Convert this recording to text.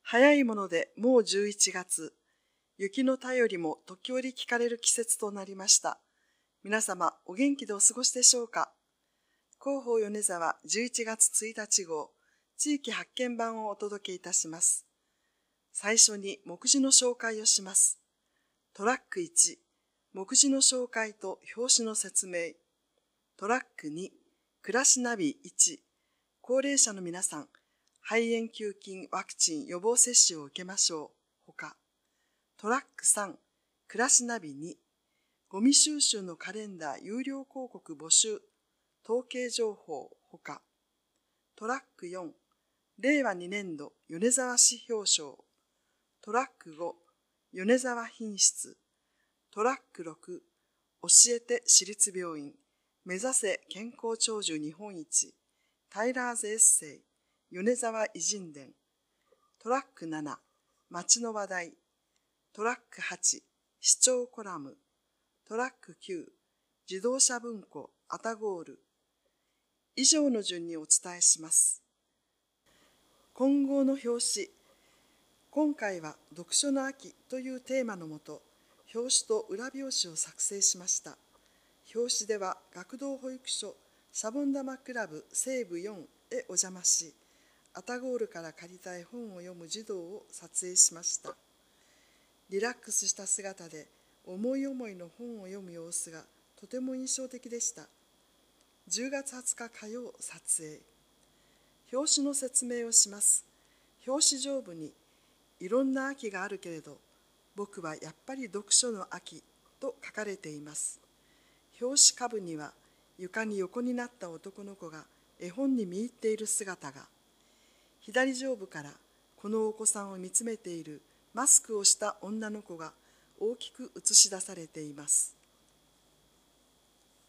早いものでもう11月、雪の便りも時折聞かれる季節となりました。皆様、お元気でお過ごしでしょうか。広報米沢11月1日号、地域発見版をお届けいたします。最初に目次の紹介をします。トラック1、目次の紹介と表紙の説明。トラック2、暮らしナビ1、高齢者の皆さん、肺炎球菌ワクチン予防接種を受けましょう。ほか。トラック3、暮らしナビ2、ゴミ収集のカレンダー有料広告募集、統計情報ほか。トラック4、令和2年度米沢市表彰。トラック5、米沢品質。トラック6、教えて私立病院、目指せ健康長寿日本一、タイラーズエッセイ、米沢偉人伝。トラック7、街の話題。トラック8、市長コラム。トラック9、自動車文庫アタゴール。以上の順にお伝えします。今後の表紙。今回は読書の秋というテーマのもと、表紙と裏表紙を作成しました。表紙では学童保育所シャボン玉クラブ西部4へお邪魔し、アタゴールから借りたい本を読む児童を撮影しました。リラックスした姿で思い思いの本を読む様子がとても印象的でした。10月20日火曜撮影。表紙の説明をします。表紙上部にいろんな秋があるけれど、僕はやっぱり読書の秋と書かれています。表紙下部には床に横になった男の子が絵本に見入っている姿が。左上部からこのお子さんを見つめているマスクをした女の子が大きく映し出されています。